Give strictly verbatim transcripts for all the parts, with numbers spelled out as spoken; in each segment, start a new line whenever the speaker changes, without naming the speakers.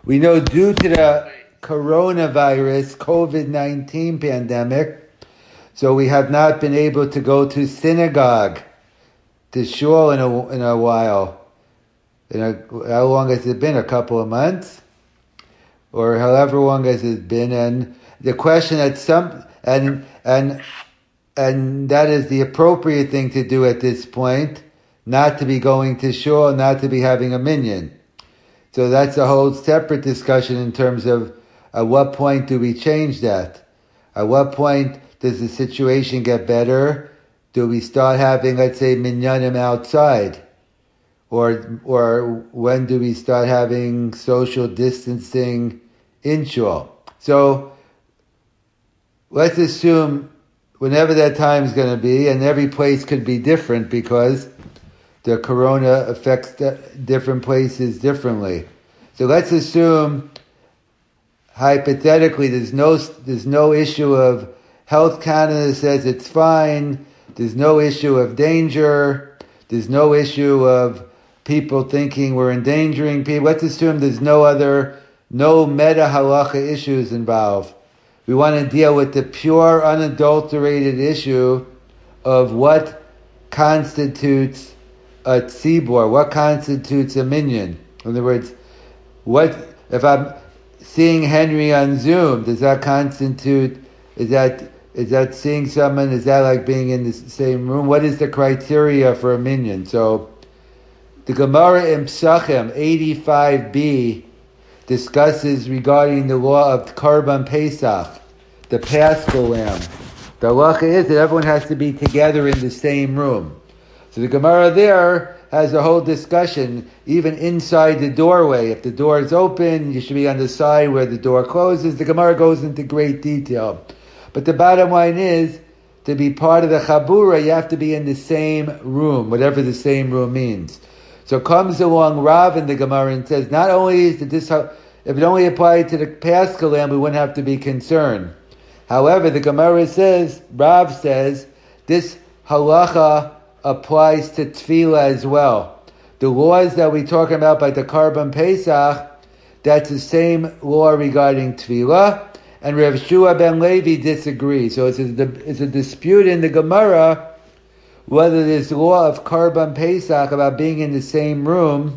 We know due to the coronavirus, COVID nineteen pandemic, so we have not been able to go to synagogue, to shul in a, in a while. In a, how long has it been? A couple of months? Or however long has it been? And the question at some, and, and, and that is the appropriate thing to do at this point, not to be going to shul, not to be having a minyan. So that's a whole separate discussion in terms of at what point do we change that? At what point does the situation get better? Do we start having, let's say, minyanim outside? Or or when do we start having social distancing in shul? So let's assume whenever that time is going to be, and every place could be different because the corona affects different places differently. So let's assume, hypothetically, there's no there's no issue of Health Canada says it's fine. There's no issue of danger. There's no issue of people thinking we're endangering people. Let's assume there's no other, no meta halacha issues involved. We want to deal with the pure, unadulterated issue of what constitutes a tzibor, what constitutes a minyan. In other words, what if I'm seeing Henry on Zoom? Does that constitute? Is that is that seeing someone? Is that like being in the same room? What is the criteria for a minyan? So, the Gemara in Psachim eighty-five b discusses regarding the law of Karban Pesach, the Paschal lamb. The halacha is that everyone has to be together in the same room. So the Gemara there has a whole discussion, even inside the doorway. If the door is open, you should be on the side where the door closes. The Gemara goes into great detail. But the bottom line is, to be part of the Chabura, you have to be in the same room, whatever the same room means. So comes along Rav in the Gemara and says, not only is this, if it only applied to the Paschal lamb, we wouldn't have to be concerned. However, the Gemara says, Rav says, this halacha applies to tefillah as well. The laws that we're talking about by the Karban Pesach, that's the same law regarding tefillah, and Rav Shua ben Levi disagrees. So it's a, it's a dispute in the Gemara whether this law of Karban Pesach about being in the same room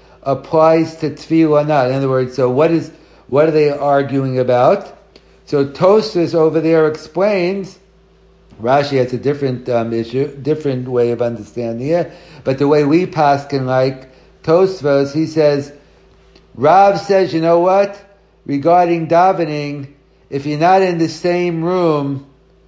applies to tefillah or not. In other words, so what is what are they arguing about? So Tosfos over there explains, Rashi has a different um, issue, different way of understanding it, but the way we paskin like Tosfos, he says, Rav says, you know what? Regarding davening, if you're not in the same room,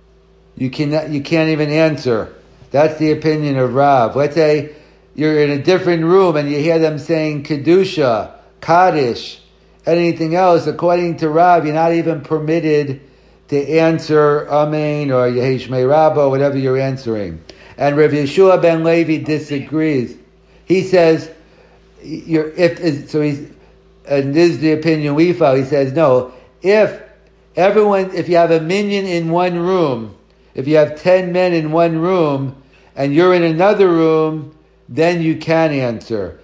you cannot, you can't even answer. That's the opinion of Rav. Let's say you're in a different room and you hear them saying Kedusha, Kaddish, anything else. According to Rav, you're not even permitted to answer Amen or Yehi Shmei Rabba, whatever you're answering. And Rav Yeshua ben Levi disagrees. He says, you're, if, so he's, and this is the opinion we follow, he says, no, if everyone, if you have a minyan in one room, if you have ten men in one room, and you're in another room, then you can answer.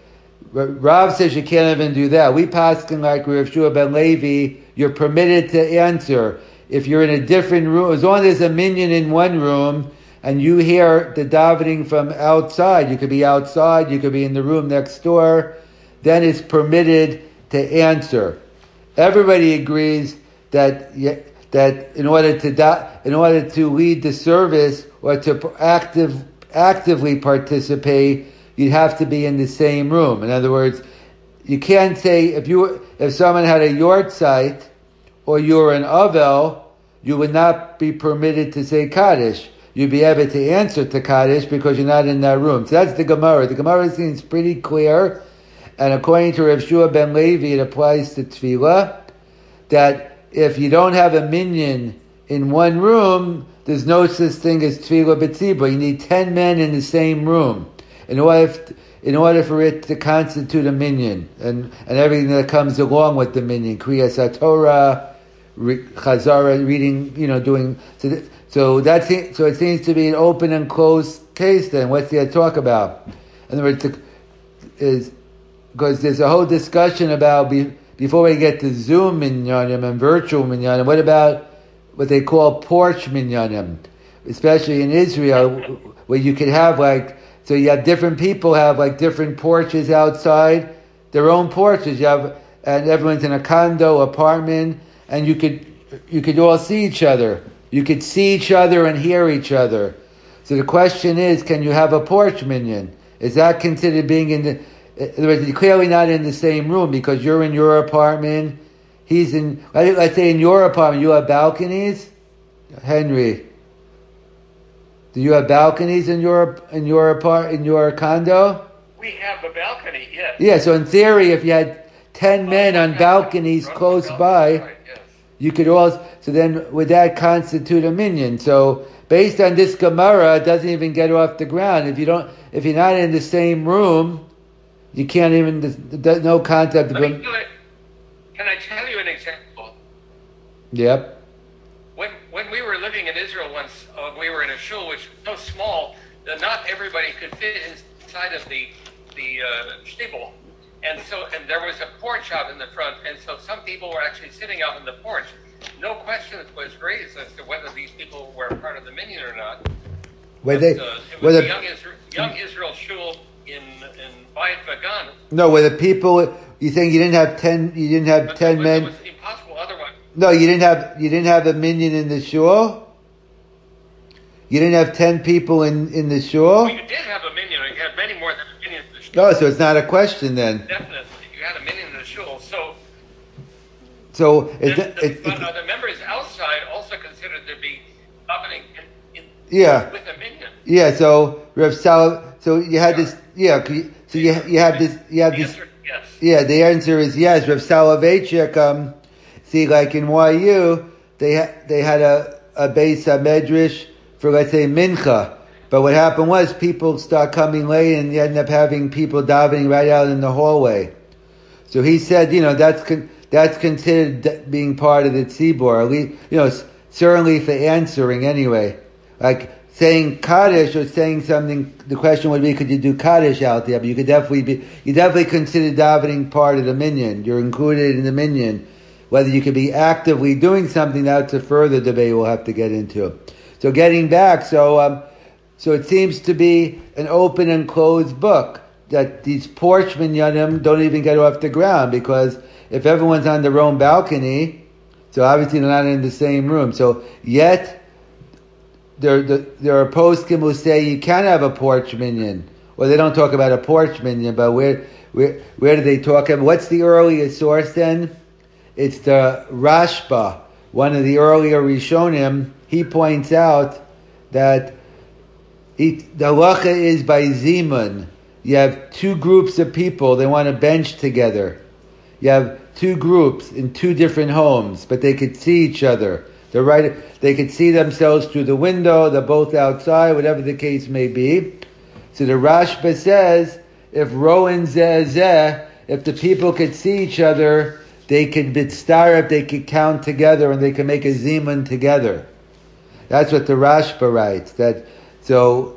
Rav says you can't even do that. We paskin like Rav Shua ben Levi, you're permitted to answer. If you're in a different room, as long as there's a minyan in one room, and you hear the davening from outside, you could be outside, you could be in the room next door, then it's permitted to answer. Everybody agrees that that in order to da, in order to lead the service or to active actively participate, you'd have to be in the same room. In other words, you can't say if you if someone had a yortzeit or you were an avel, you would not be permitted to say Kaddish. You'd be able to answer to Kaddish because you're not in that room. So that's the Gemara. The Gemara seems pretty clear, and according to Rav Shua ben Levi, it applies to tefillah, that if you don't have a minyan in one room, there's no such thing as tefillah b'tzibur. You need ten men in the same room in order, if, in order for it to constitute a minyan, and, and everything that comes along with the minyan, Kriyas HaTorah, Chazara, reading, you know, doing. So, th- so that's it, so it seems to be an open and closed case. Then what's there to talk about? In other words, is because there's a whole discussion about be, before we get to Zoom minyanim and virtual minyanim, what about what they call porch minyanim? Especially in Israel, where you could have like, so you have different people have like different porches outside, their own porches. You have, and everyone's in a condo, apartment, and you could, you could all see each other. You could see each other and hear each other. So the question is, can you have a porch minyan? Is that considered being in the, in other words, you're clearly not in the same room because you're in your apartment, he's in, let's say in your apartment, you have balconies? Henry, do you have balconies in your, in your apart, in your condo?
We have a balcony, yes.
Yeah, so in theory, if you had ten men on balconies close by,
right, yes.
you could all, so then would that constitute a minyan? So based on this Gemara, it doesn't even get off the ground. If you don't, if you're not in the same room, you can't even, there's no concept of
Let me tell you, can I tell you an example?
Yep.
When when we were living in Israel once, uh, we were in a shul which was so small that not everybody could fit inside of the the uh, shtibel. And so, and there was a porch out in the front, and so some people were actually sitting out on the porch. No question was raised as to whether these people were part of the minyan or not.
Were
But,
they,
uh, it
were
was
the,
a young Israel, young Israel shul in in Bayit Vagan.
no, were the people, you think you didn't have ten, you didn't have
But
ten
it was,
men?
it was impossible otherwise.
No, you didn't have, you didn't have a minyan in the shul? You didn't have ten people in, in the shul?
Well, you did have a minyan. You had many more than a minyan in the shul.
No, so it's not a question then.
Definitely, you had a minyan in the shul. So,
So, is
the,
that,
the,
it,
but,
it,
uh, the members outside also considered to be davening in, in,
yeah.
with a minyan.
Yeah, so Rav Sal, so you had this, yeah, so you you have this, you have
The
this,
answer, yes.
yeah, the answer is yes. Rav Soloveitchik, um, see, like in Y U, they ha- they had a a Beis HaMedrash for, let's say, mincha, but what happened was people start coming late, and you end up having people davening right out in the hallway. So he said, you know, that's con- that's considered being part of the tzibor, at least, you know, certainly for answering anyway, like saying Kaddish or saying something, the question would be, could you do Kaddish out there? But you could definitely be, you definitely consider davening part of the minyan. You're included in the minyan. Whether you could be actively doing something, that's a further debate we'll have to get into. So getting back, so um, so it seems to be an open and closed book, that these porch minyanim don't even get off the ground, because if everyone's on their own balcony, so obviously they're not in the same room. So yet, There, there are poskim who say you can have a porch minyan. Well, they don't talk about a porch minyan, but where, where, where do they talk about? What's the earliest source then? It's the Rashba, one of the earlier Rishonim. He points out that he, the halacha is by zimun. You have two groups of people, they want to bench together. You have two groups in two different homes, but they could see each other. They're right, they could see themselves through the window, they're both outside, whatever the case may be. So the Rashba says, if Rowan zeh zeh, if the people could see each other, they could bitstarif, they could count together, and they could make a zimun together. That's what the Rashba writes. That so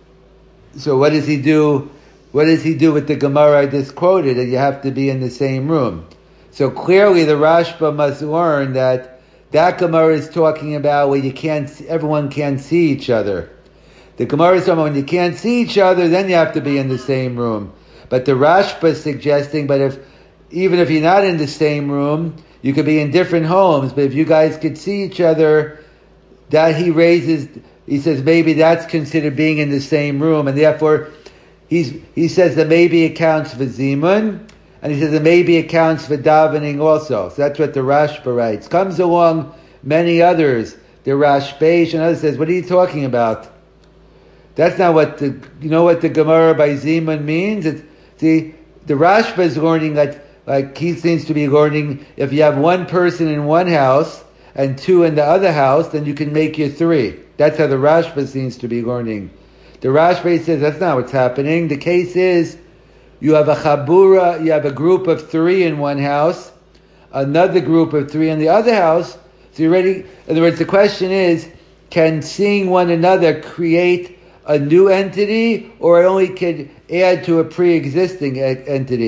so what does he do? What does he do with the Gemara I just quoted, that you have to be in the same room? So clearly the Rashba must learn that that Gemara is talking about where you can't, everyone can't see each other. The Gemara is talking about when you can't see each other, then you have to be in the same room. But the Rashba is suggesting, but if, even if you're not in the same room, you could be in different homes, but if you guys could see each other, that he raises, he says maybe that's considered being in the same room, and therefore, he's, he says that maybe it counts for Zimun, and he says that maybe it counts for davening also. So that's what the Rashba writes. Comes along many others. The Rashbeish and others says, what are you talking about? That's not what the, you know what the Gemara by Zimun means? It's, see, the Rashba is learning like, like he seems to be learning, if you have one person in one house and two in the other house, then you can make your three. That's how the Rashba seems to be learning. The Rashba says that's not what's happening. The case is, you have a chabura, you have a group of three in one house, another group of three in the other house. So you're ready. In other words, the question is, can seeing one another create a new entity, or it only can add to a pre-existing entity?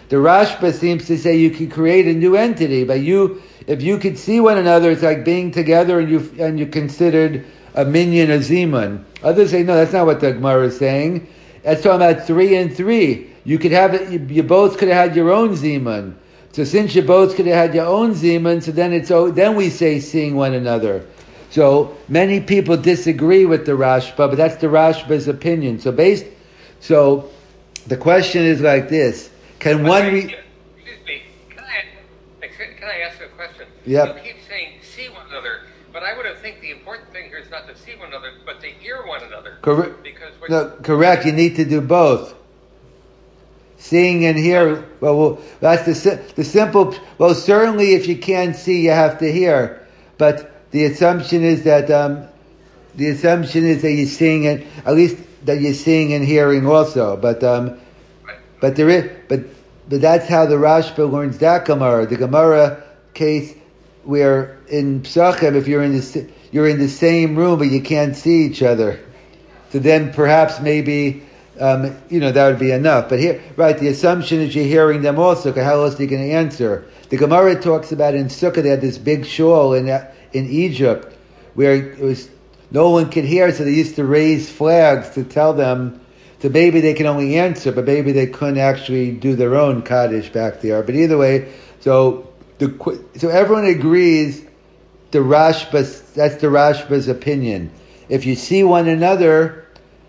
The Rashba seems to say you can create a new entity, but you, if you could see one another, it's like being together and you and you considered a minyan, a zimun. Others say no, that's not what the Gemara is saying. That's talking about three and three. You could have it. You, you both could have had your own zimun. So since you both could have had your own zimun, so then it's then we say seeing one another. So many people disagree with the Rashba, but that's the Rashba's opinion. So based, so the question is like this: Can
But
one?
wait,
Re-
excuse me. Can I can I ask you a question?
Yep.
You keep saying see one another, but I would have think the important thing here is not to see one another, but to hear one another.
Correct.
Because what
No, correct. You need to do both. Seeing and hear. Well, well, that's the si- the simple. Well, certainly, if you can't see, you have to hear. But the assumption is that um, the assumption is that you're seeing it. At least that you're seeing and hearing also. But um, but there is. But but that's how the Rashba learns that Gemara. The Gemara case where in Psachim, if you're in the you're in the same room but you can't see each other, so then perhaps maybe. Um, you know, that would be enough. But here, right, the assumption is you're hearing them also, because how else are you going to answer? The Gemara talks about in Sukkah, they had this big shul in in Egypt, where it was, no one could hear, so they used to raise flags to tell them, so maybe they can only answer, but maybe they couldn't actually do their own Kaddish back there. But either way, so the so everyone agrees the Rashba's, that's the Rashba's opinion. If you see one another,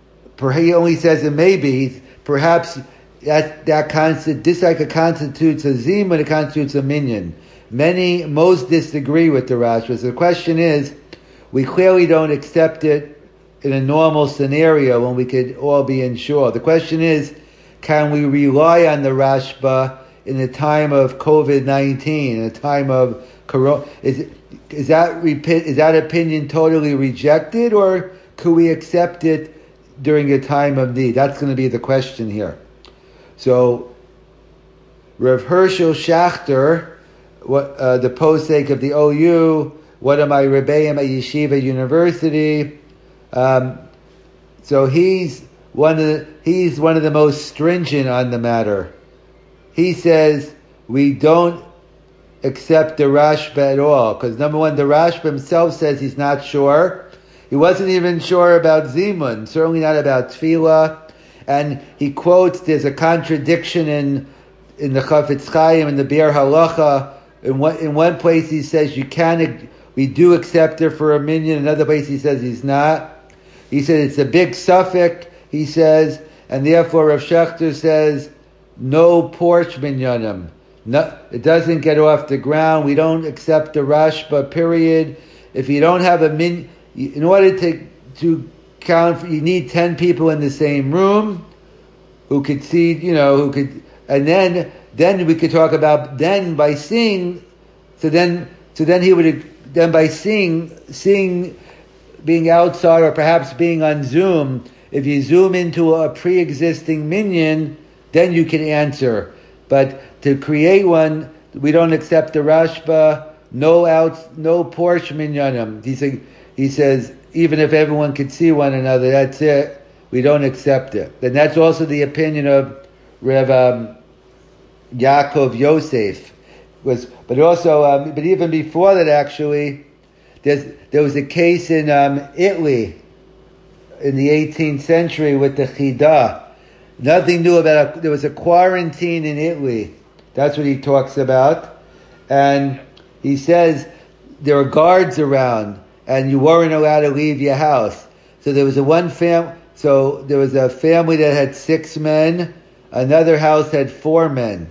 he only says it maybe. Perhaps that that constitutes this like it constitutes a zim and it constitutes a minyan. Many, most disagree with the Rashba. So the question is, we clearly don't accept it in a normal scenario when we could all be insured. The question is, can we rely on the Rashba in a time of COVID nineteen, in a time of corona? Is is that is that opinion totally rejected, or could we accept it during a time of need? That's going to be the question here. So, Rav Herschel Schachter, what, uh, the posek of the O U, one of my rebbeim at Yeshiva University. Um, so he's one of the, he's one of the most stringent on the matter. He says we don't accept the Rashba at all, because number one, the Rashba himself says he's not sure. He wasn't even sure about Zimun, certainly not about Tefillah. And he quotes, there's a contradiction in in the Chafetz Chaim, in the Biur Halacha. In one, in one place he says, you can, we do accept it for a minyan. Another place he says he's not. He said it's a big suffix, he says, and therefore Rav Schachter says, no porch minyanim. No, it doesn't get off the ground. We don't accept the Rashba, period. If you don't have a min, in order to to count, you need ten people in the same room who could see, you know, who could, and then then we could talk about then by seeing. So then, so then he would then by seeing seeing being outside or perhaps being on Zoom. If you zoom into a pre-existing minyan, then you can answer. But to create one, we don't accept the Rashba. No out, no porch minyanim. He said. He says, even if everyone could see one another, that's it. We don't accept it. And that's also the opinion of Rev um, Yaakov Yosef. Was, but also, um, but even before that, actually, there's, there was a case in um, Italy in the eighteenth century with the Chida. Nothing new about it. There was a quarantine in Italy. That's what he talks about. And he says there were guards around, and you weren't allowed to leave your house. So there was a one fam. So there was a family that had six men. Another house had four men.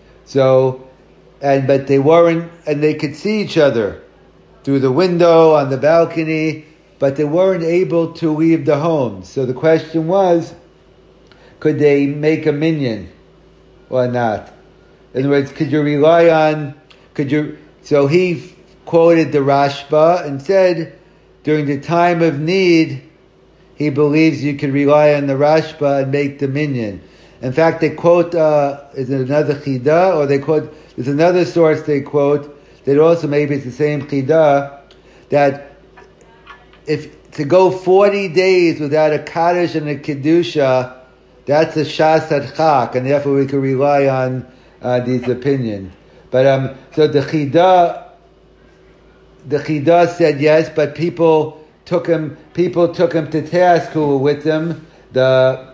So, and but they weren't, and they could see each other through the window on the balcony, but they weren't able to leave the home. So the question was, could they make a minyan or not? In other words, could you rely on? Could you? So he quoted the Rashba and said, during the time of need, he believes you can rely on the Rashba and make the minyan. In fact, they quote, uh, is it another Chida? Or they quote, there's another source they quote, that also maybe it's the same Chida, that if to go forty days without a Kaddish and a Kedusha, that's a Shas Hadchak, and therefore we can rely on uh, these opinions. But um, so the Chida, the Chida said yes, but people took him. People took him to task who were with him. The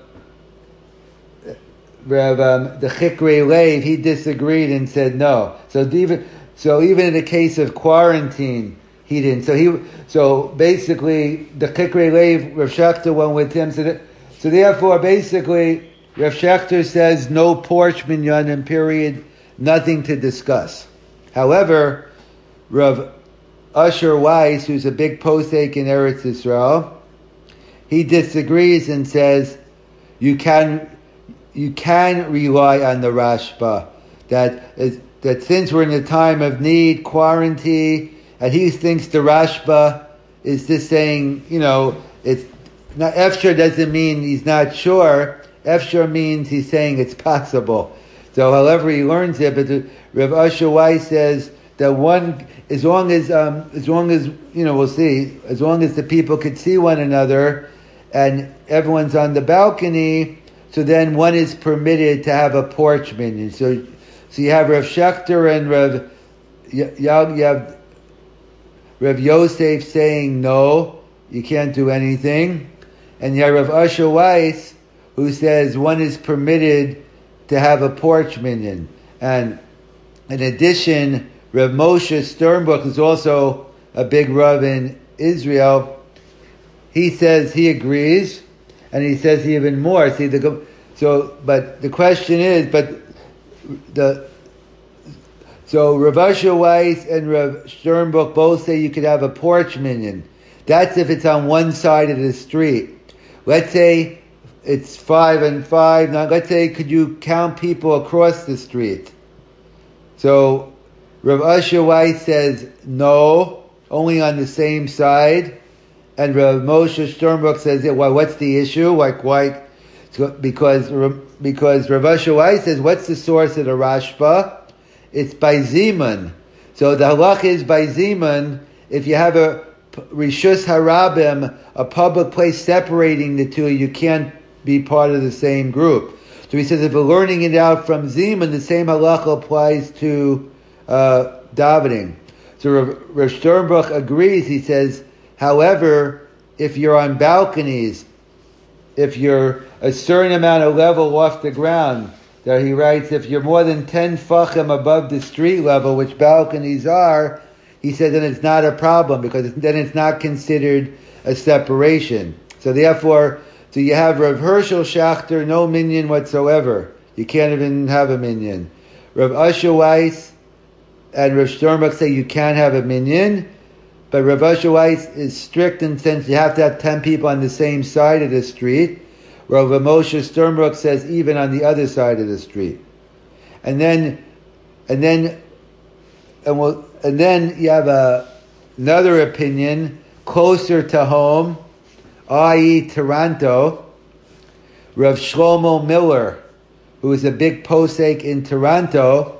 Rev, um, the Chikre Lev, he disagreed and said no. So even so, even in the case of quarantine, he didn't. So he so basically the Chikre Lev, Rav Shechter went with him. So that, so therefore, basically, Rav Shechter says no porch minyanim, period, nothing to discuss. However, Rav Usher Weiss, who's a big posek in Eretz Yisrael, he disagrees and says you can you can rely on the Rashba that is, that since we're in a time of need, quarantine, and he thinks the Rashba is just saying, you know, it's not Efshar doesn't mean he's not sure. Efshar means he's saying it's possible. So however he learns it, but the, Rav Usher Weiss says that one, as long as, um, as long as, you know, we'll see, as long as the people could see one another and everyone's on the balcony, so then one is permitted to have a porch minyan. So, so you have Rav Shechter and Rav, you have Rav Yosef saying no, you can't do anything. And you have Rav Usher Weiss who says one is permitted to have a porch minyan. And in addition, Rav Moshe Sternbuch is also a big Rav in Israel. He says he agrees, and he says even more. See the so, but the question is, but the so Rav Usher Weiss and Rav Sternbuch both say you could have a porch minyan. That's if it's on one side of the street. Let's say it's five and five. Now, let's say, could you count people across the street? So Rav Usher Weiss says no, only on the same side. And Rav Moshe Sternbuch says, yeah, well, what's the issue? Like, why? So, because because Rav Usher Weiss says, what's the source of the Rashba? It's by Zimun. So the halach is by Zimun, if you have a Rishus Harabim, a public place separating the two, you can't be part of the same group. So he says, if we're learning it out from Zimun, the same halacha applies to uh, davening. So Rav, Rav Sternbuch agrees. He says, however, if you're on balconies, if you're a certain amount of level off the ground, there he writes, if you're more than ten fachim above the street level, which balconies are, he says then it's not a problem, because then it's not considered a separation. So therefore, so you have Rav Hershel Schachter, no minyan whatsoever. You can't even have a minyan. Rav Usher Weiss and Rav Sternbuch say you can't have a minyan, but Rav Usher Weiss is strict in the sense you have to have ten people on the same side of the street. Rav Moshe Sternbuch says even on the other side of the street. And then, and then, and we'll, and then you have a, another opinion closer to home, that is. Toronto. Rav Shlomo Miller, who is a big posek in Toronto,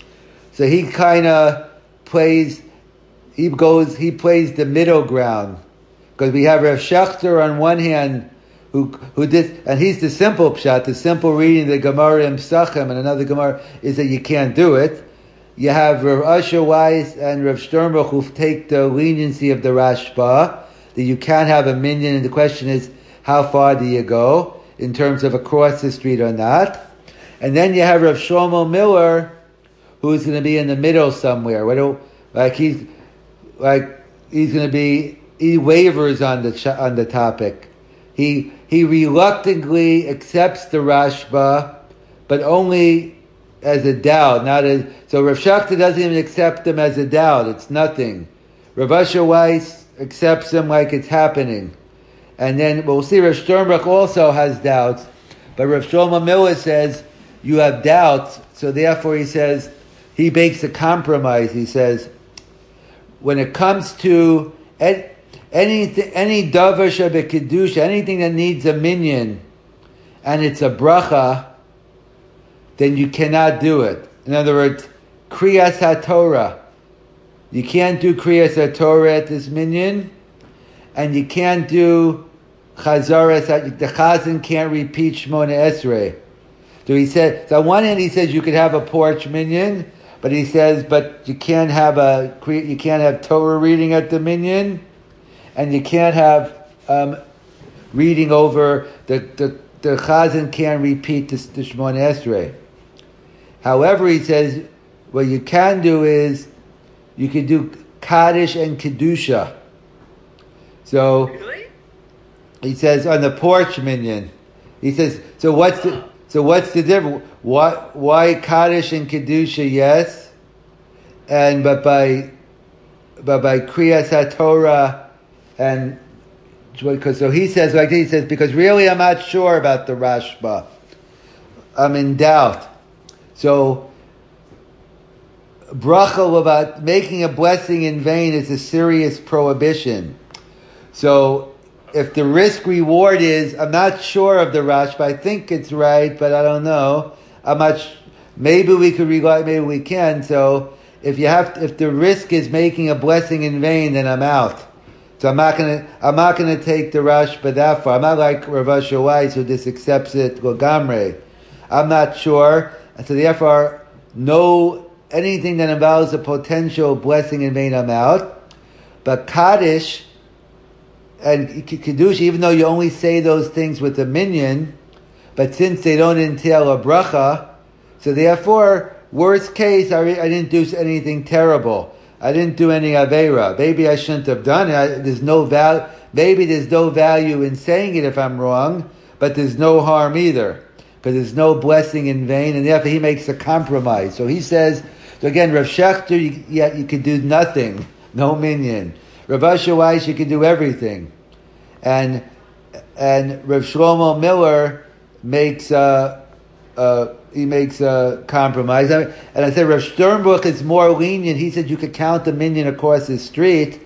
so he kind of plays, he goes, he plays the middle ground, because we have Rav Shechter on one hand, who who did, and he's the simple pshat, the simple reading of the Gemara in Psachim, and another Gemara is that you can't do it. You have Rav Usher Weiss and Rav Sternbuch who take the leniency of the Rashba, that you can't have a minyan, and the question is, how far do you go in terms of across the street or not? And then you have Rav Shlomo Miller, who's going to be in the middle somewhere. What do, like he's like he's going to be he wavers on the on the topic. He he reluctantly accepts the Rashba, but only as a doubt, not as so. Rav Shechter doesn't even accept them as a doubt; it's nothing. Rav Usher Weiss accepts them like it's happening, and then we'll see. Rav Sternbuch also has doubts, but Rav Shlomo Miller says you have doubts, so therefore he says he makes a compromise. He says when it comes to ed, anything, any davar shebekedusha, anything that needs a minyan, and it's a bracha, then you cannot do it. In other words, kriyas haTorah. You can't do kriyas haTorah at this minyan, and you can't do chazaras. The chazan can't repeat Shmona Esrei. So he said, so on one hand he says you could have a porch minyan, but he says, but you can't have a, you can't have Torah reading at the minyan, and you can't have um, reading over, the, the, the Chazan can't repeat the, the Shemona Esrei. However, he says, what you can do is, you could do Kaddish and Kedusha. So,
Really?
he says, on the porch minyan, he says, so what's the, so what's the difference? Why, why Kaddish and Kedusha, yes, and, but by, but by Kriyas HaTorah, and, because, so he says, like he says, because really I'm not sure about the Rashba. I'm in doubt. So, bracha about making a blessing in vain is a serious prohibition. So, if the risk reward is, I'm not sure of the Rashba, I think it's right, but I don't know. I'm not. Sh- maybe we could regard, maybe we can. So, if you have, to, if the risk is making a blessing in vain, then I'm out. So I'm not gonna, I'm not gonna take the Rashba that far. I'm not like Rav Asher Weiss who just accepts it Gogamre. I'm not sure, so therefore, no anything that involves a potential blessing in vain, I'm out. But Kaddish and Kiddush, even though you only say those things with a minyan, but since they don't entail a bracha, so therefore, worst case, I, I didn't do anything terrible. I didn't do any Aveira. Maybe I shouldn't have done it. I, there's no value. Maybe there's no value in saying it if I'm wrong, but there's no harm either, because there's no blessing in vain, and therefore he makes a compromise. So he says, so again, Rav Shechter, you, yeah, you could do nothing, no minyan. Rav Asher Weiss, you could do everything, and and Rav Shlomo Miller makes a. Uh, he makes a compromise. And I said Rav Sternbuch is more lenient. He said you could count the minyan across the street.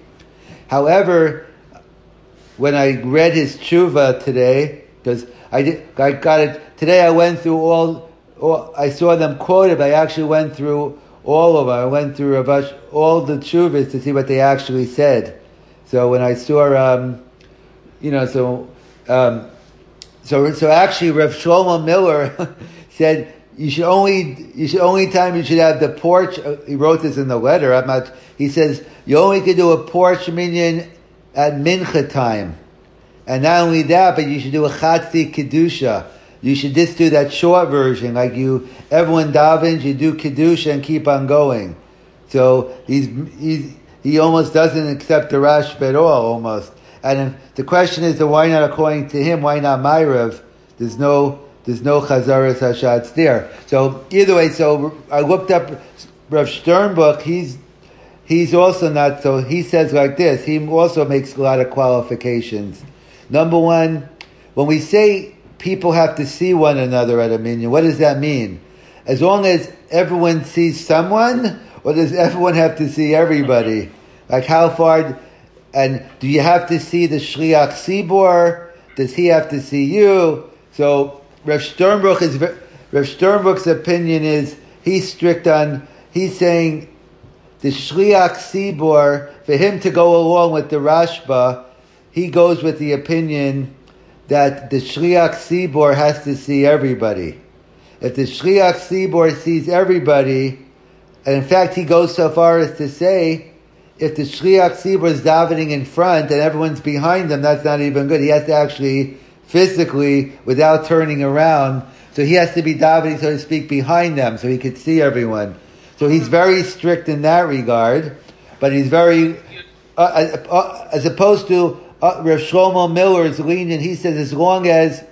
However, when I read his tshuva today, because I did, I got it today. I went through all, all. I saw them quoted, but I actually went through all of them. I went through Rav Ash, all the tshuvas to see what they actually said. So when I saw, um, you know, so um, so so actually, Rav Shlomo Miller said you should only you should only time you should have the porch. Uh, he wrote this in the letter. I'm not. He says you only could do a porch minyan at mincha time, and not only that, but you should do a chatzi kedusha. You should just do that short version, like you everyone davens, you do kedusha and keep on going. So he's he's he almost doesn't accept the Rashba at all, almost. And the question is, why not according to him? Why not Ma'ariv? There's no. There's no Chazaras Hashatz there. So either way, so I looked up Rav Sternbuch. He's he's also not. So he says like this. He also makes a lot of qualifications. Number one, when we say people have to see one another at a minyan, what does that mean? As long as everyone sees someone, or does everyone have to see everybody? Like how far? And do you have to see the Shliach Tzibor? Does he have to see you? So. Rav Sternbuch is Rav Sternbuch's opinion is he's strict on. He's saying the Shliach Tzibor, for him to go along with the Rashba, he goes with the opinion that the Shliach Tzibor has to see everybody. If the Shliach Tzibor sees everybody, and in fact he goes so far as to say, if the Shliach Tzibor is davening in front and everyone's behind them, that's not even good. He has to actually physically, without turning around, so he has to be davening, so to speak, behind them, so he could see everyone. So he's very strict in that regard, but he's very, uh, uh, as opposed to uh, Rav Shlomo Miller's lenient. He says as long as,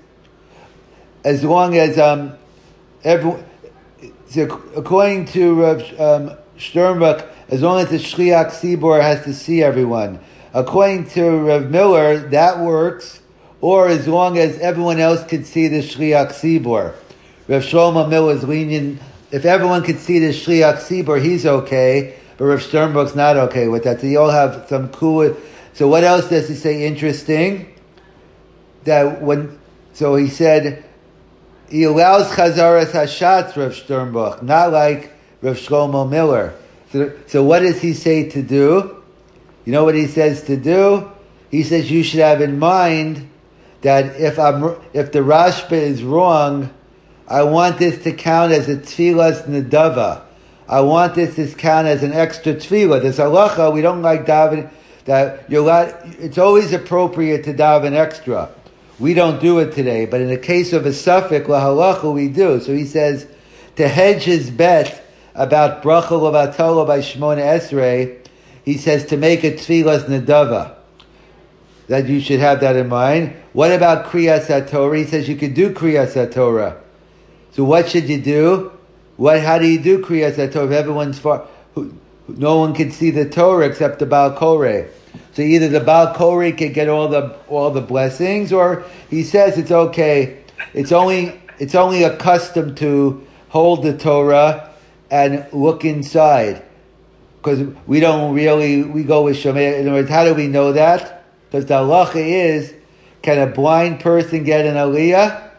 as long as um, every, so according to Rav um, Sternbuch, as long as the Shliach Tzibor has to see everyone. According to Rav Miller, that works. Or as long as everyone else could see the Shliach Tzibor. Rav Shlomo Miller is lenient. If everyone could see the Shliach Tzibor, he's okay. But Rav Sternbuch's not okay with that. So you all have some cool. So what else does he say interesting? That when, so he said, he allows Chazaras Hashatz, Rav Sternbuch, not like Rav Shlomo Miller. So, so what does he say to do? You know what he says to do? He says you should have in mind that if I'm if the Rashba is wrong, I want this to count as a tefillas nedava. I want this to count as an extra tefillah. This halacha, we don't like daven, that you're not, it's always appropriate to daven extra. We don't do it today, but in the case of a suffix, la halacha, we do. So he says, to hedge his bet about bracha levatala by Shmona Esrei, he says to make a tefillas nedava. That you should have that in mind. What about Kriyas HaTorah? He says you could do Kriyas HaTorah. So what should you do? What? How do you do Kriyas HaTorah? If everyone's far, who, no one can see the Torah except the Baal Koreh. So either the Baal Koreh can get all the all the blessings, or he says it's okay. It's only it's only accustomed to hold the Torah and look inside, because we don't really we go with Shomei. In other words, how do we know that? Because the halacha is, can a blind person get an aliyah?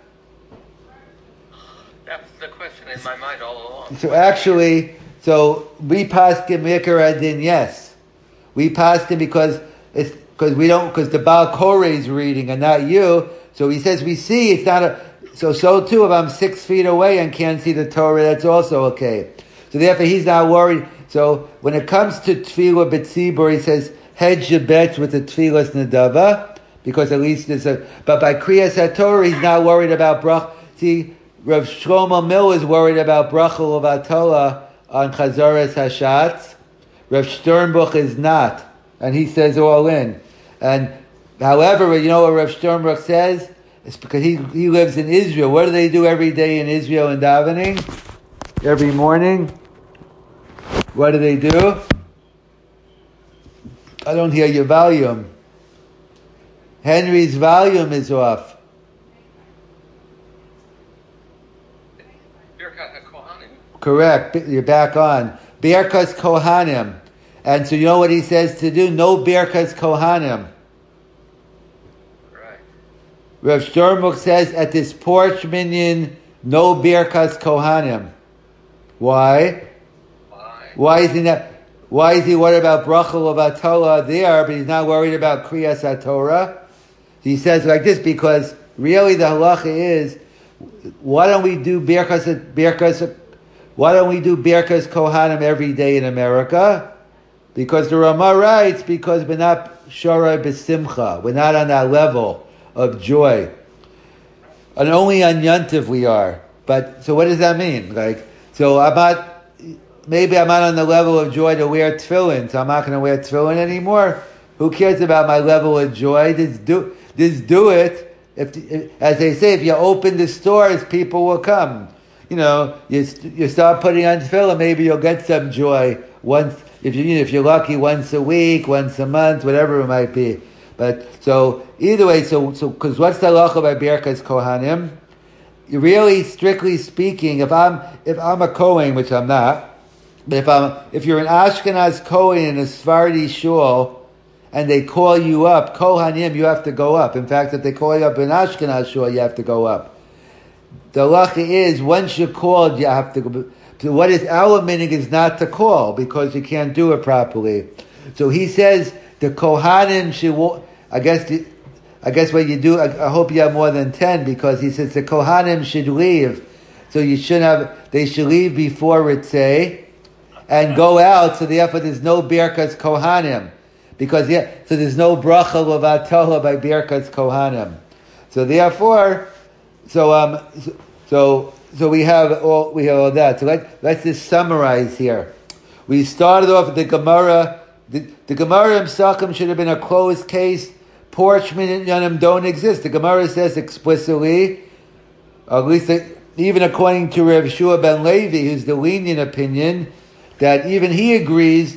That's the question in my mind all along.
So actually, so we paskin mikar adin, yes. We paskin because it's because we don't because the Baal Koreh is reading and not you. So he says we see it's not a. So so too if I'm six feet away and can't see the Torah, that's also okay. So therefore he's not worried. So when it comes to tefillah b'tzibur, he says, hedge your bets with the tefillas nedava, because at least there's a, but by Kriyas HaTorah, he's not worried about brach. See, Rav Shlomo Miller is worried about bracha levatala on Chazaras Hashatz. Rav Sternbuch is not, and he says all in. And however, you know what Rav Sternbuch says? It's because he he lives in Israel. What do they do every day in Israel in davening? Every morning? What do they do? I don't hear your volume. Henry's volume is off.
Birkat HaKohanim.
Correct. You're back on. Birkas Kohanim. And so you know what he says to do? No Birkas Kohanim.
Right.
Rav Sternbuch says at this porch minyan, no Birkas Kohanim. Why?
Why?
Why is he not... Why is he worried about bracha levatala there, but he's not worried about Kriyas HaTorah? He says like this because really the halacha is, why don't we do birkas birkas? Why don't we do birkas kohanim every day in America? Because the Rama writes because we're not shorai b'simcha, we're not on that level of joy, and only on Yontif we are. But so what does that mean? Like so, I'm not. Maybe I'm not on the level of joy to wear tefillin, so I'm not going to wear tefillin anymore. Who cares about my level of joy? Just do, just do it. If, if, as they say, if you open the stores, people will come. You know, you you start putting on tefillin, maybe you'll get some joy once. If you, you know, if you're lucky, once a week, once a month, whatever it might be. But so either way, so so because what's the halacha by Birkas Kohanim? Really, strictly speaking, if I'm if I'm a Kohen, which I'm not. But if I'm, if you're an Ashkenaz Kohen in a Sephardi shul, and they call you up, Kohanim, you have to go up. In fact, if they call you up in Ashkenaz shul, you have to go up. The halacha is, once you're called, you have to go. So what is our meaning is not to call, because you can't do it properly. So he says, the Kohanim should, I guess, the, I guess what you do, I, I hope you have more than ten, because he says the Kohanim should leave. So you should have, they should leave before Ritzeh, and go out, so therefore there's no Birkas Kohanim. Because, yeah, so there's no bracha levatala by Birkas Kohanim. So therefore, so, um, so, so, so we have all, we have all that. So let, let's just summarize here. We started off with the Gemara, the, the Gemara in Psachim should have been a closed case. Porch minyanim don't exist. The Gemara says explicitly, or at least even according to Rav Shua ben Levi, who's the lenient opinion, that even he agrees,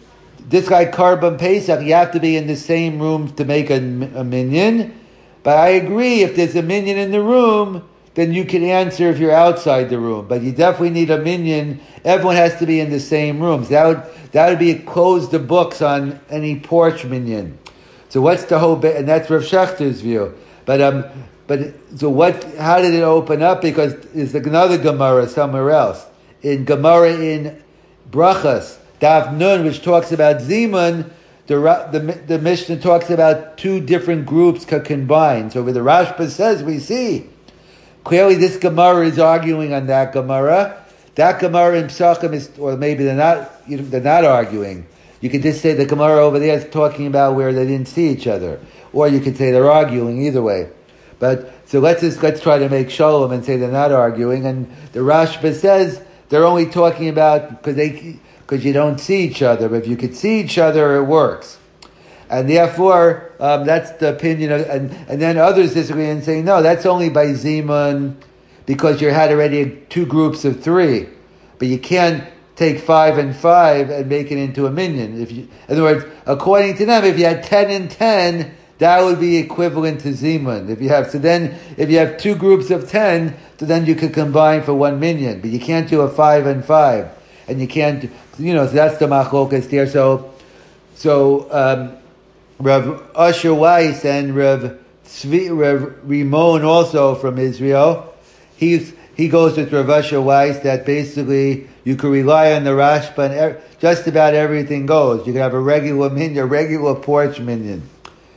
this guy Karban Pesach, you have to be in the same room to make a, a minyan. But I agree, if there's a minyan in the room, then you can answer if you're outside the room. But you definitely need a minyan. Everyone has to be in the same rooms. That would that would be close the books on any porch minyan. So what's the whole bit? And that's Rav Shechter's view. But um, but so what? How did it open up? Because there's another Gemara somewhere else. In Gemara in Brachas, Daf Nun, which talks about Zimun, the, the the Mishnah talks about two different groups combined. So where the Rashba says, we see clearly this Gemara is arguing on that Gemara. That Gemara in Psachim is, or maybe they're not, you know, they're not arguing. You could just say the Gemara over there is talking about where they didn't see each other. Or you could say they're arguing either way. But, so let's just, let's try to make shalom and say they're not arguing. And the Rashba says they're only talking about, because they, because you don't see each other. But if you could see each other, it works. And therefore, um, that's the opinion of, and, and then others disagree and say, no, that's only by Zimun, because you had already two groups of three. But you can't take five and five and make it into a minyan. If you, in other words, according to them, if you had ten and ten, that would be equivalent to Zimun. If you have, so then, if you have two groups of ten, so then you could combine for one minyan. But you can't do a five and five. And you can't, you know, so that's the machlokas there. So, so, um, Rav Asher Weiss and Rav Tzvi, Rav Rimon also from Israel, he's, he goes with Rav Asher Weiss that basically you can rely on the Rashba and er, just about everything goes. You can have a regular minyan, a regular porch minyan.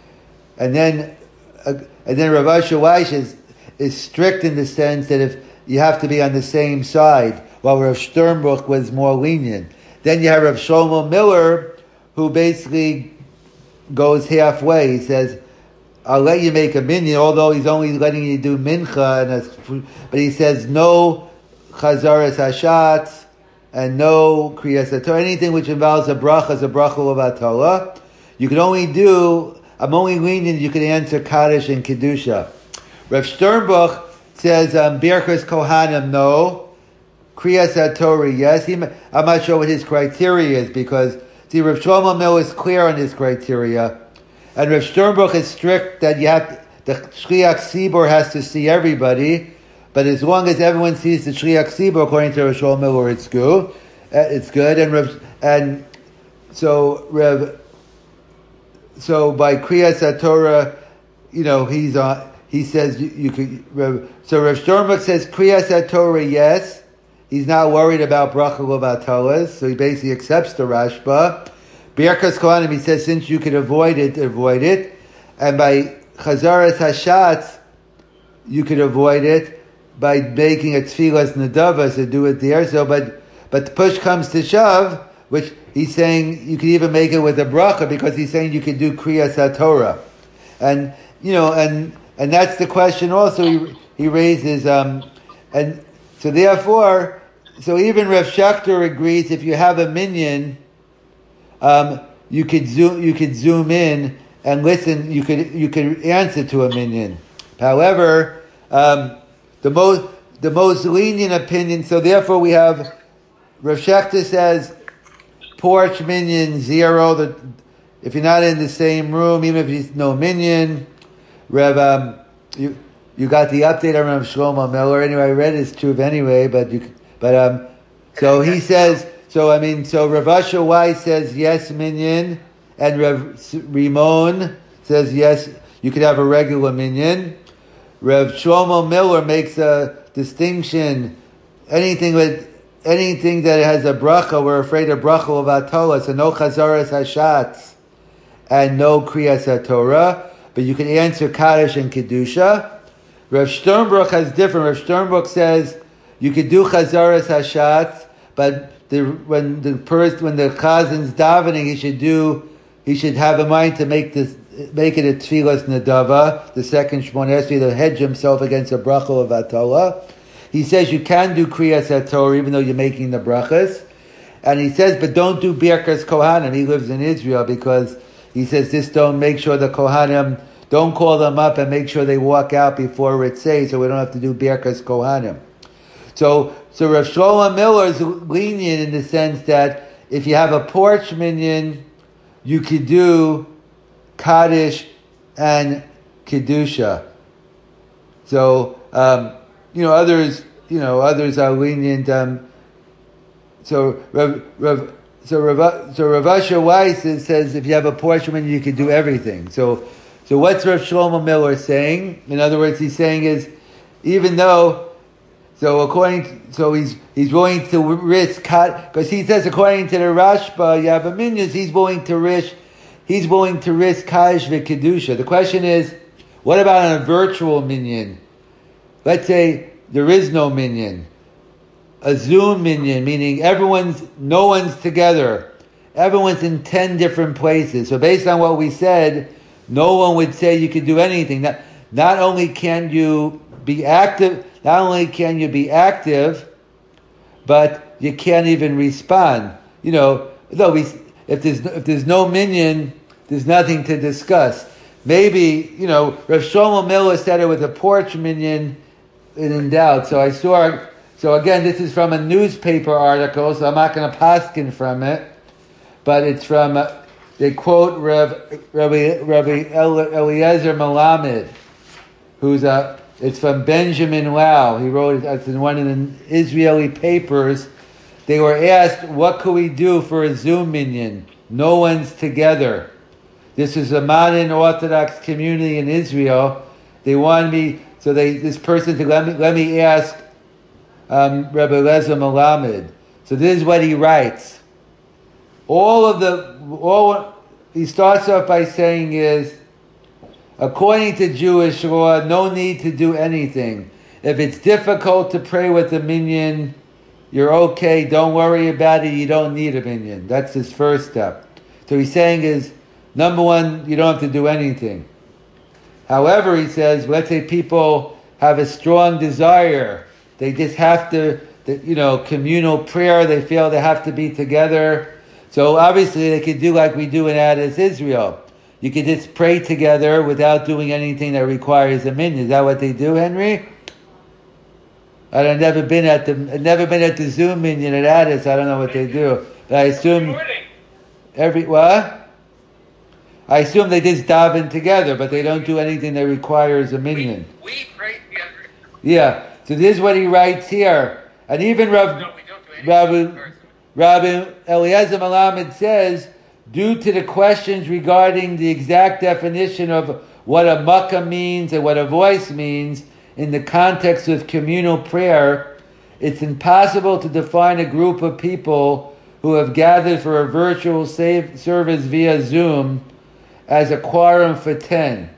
And then, uh, and then Rav Asher Weiss is, is strict in the sense that if you have to be on the same side, while Rav Sternbruch was more lenient. Then you have Rav Shlomo Miller, who basically goes halfway. He says, I'll let you make a minyan, although he's only letting you do mincha, and a, but he says no chazaras hashatz, and no kriyas haTorah, anything which involves a bracha is a bracha of Torah. You can only do, I'm only lenient, you can answer Kaddish and Kedusha. Rav Sternbuch says, um, Birchas Kohanim, no. Kriyas HaTorah, yes. He, I'm not sure what his criteria is, because, see, Rav Shlomo Miller is clear on his criteria. And Rav Sternbuch is strict that you have, the Shliach Tzibur has to see everybody, but as long as everyone sees the Shliach Tzibur, according to Rav Shlomo Miller, it's good. Uh, it's good. And Rav, and so Rav, so by Kriyas HaTorah, you know, he's on, he says you, you could, Rav, so Rav Sternbuch says Kriyas HaTorah, yes. He's not worried about bracha l'batalas, so he basically accepts the Rashba. Birkas Kohanim, he says, since you could avoid it, avoid it. And by Chazaras Hashatz, you could avoid it by making a tfilas nedava, so do it there. So, but, but the push comes to shove, which he's saying you could even make it with a bracha, because he's saying you could do Kriyas HaTorah. And, you know, and, and that's the question also he, he raises, um, and so therefore, so even Rav Shachter agrees if you have a minyan, um, you could zoom, you could zoom in and listen. You could you could answer to a minyan. However, um, the most the most lenient opinion. So therefore, we have Rav Shachter says porch minyan zero. That if you're not in the same room, even if there's no minyan, Rav um, you. You got the update on Rav Shlomo Miller. Anyway, I read his truth anyway, but you, but um, so he says. So I mean, so Rav Asher Weiss says yes, minyan, and Rav Rimon says yes. You could have a regular minyan. Rav Shlomo Miller makes a distinction. Anything with anything that has a bracha, we're afraid of bracha of Torah. So no chazaras hashatz and no kriyas haTorah. But you can answer Kaddish and Kedusha. Rav Sternbruch has different. Rav Sternbruch says you could do chazaras hashatz, but the, when the person, when the chazin's davening, he should do, he should have in mind to make this, make it a tfilas nedava, the second Shmoneh Esrei, to hedge himself against a bracha of Torah. He says you can do kriyas haTorah even though you're making the brachas, and he says, but don't do birkas kohanim. He lives in Israel because he says this. Don't make sure the kohanim. Don't call them up and make sure they walk out before Ritzei, so we don't have to do Birkas Kohanim. So, so Rav Shlomo Miller is lenient in the sense that if you have a porch minyan, you could do Kaddish and Kedusha. So, um, you know, others, you know, others are lenient. Um, so, Rav, Rav, so Rav, so Rav Asher Weiss says if you have a porch minyan, you could do everything. So. So what's Rav Shlomo Miller saying? In other words, he's saying is, even though, so according, to, so he's he's willing to risk cut, because he says according to the Rashba, Yabaminyas, he's willing to risk, he's willing to risk Kaddish v'Kedusha. The question is, what about on a virtual minyan? let's say there is no minyan, a Zoom minyan, meaning everyone's, no one's together. Everyone's in ten different places. So based on what we said, no one would say you could do anything. Not, not only can you be active, not only can you be active, but you can't even respond. You know, though we, if there's if there's no minyan, there's nothing to discuss. Maybe, you know, Rav Shlomo Miller said it with a porch minyan in doubt. So I saw, so again, this is from a newspaper article, so I'm not going to paskin from it, but it's from, uh, they quote Rav, Rabbi, Rabbi Eliezer Melamed, who's a, it's from Benjamin Lau. He wrote it, it's in one of the Israeli papers. They were asked, what could we do for a Zoom minyan? No one's together. This is a modern Orthodox community in Israel. They wanted me, so they this person said, let me let me ask um, Rabbi Eliezer Melamed. So this is what he writes. All of the all he starts off by saying is, according to Jewish law, no need to do anything. If it's difficult to pray with a minyan, you're okay. Don't worry about it. You don't need a minyan. That's his first step. So he's saying is, number one, you don't have to do anything. However, he says, let's say people have a strong desire. They just have to, you know, communal prayer. They feel they have to be together. So obviously they could do like we do in Adas Israel. You could just pray together without doing anything that requires a minyan. Is that what they do, Henry? I've never been at the I've never been at the Zoom minyan at Adas. I don't know what they do, but I assume every what? I assume they just daven together, but they don't do anything that requires a minyan.
We, we pray together.
Yeah. So this is what he writes here, and even Rav,
No, we don't do anything.
Rabbi, Rabbi Eliezer Melamed says, due to the questions regarding the exact definition of what a makkah means and what a voice means in the context of communal prayer, it's impossible to define a group of people who have gathered for a virtual save, service via Zoom as a quorum for ten.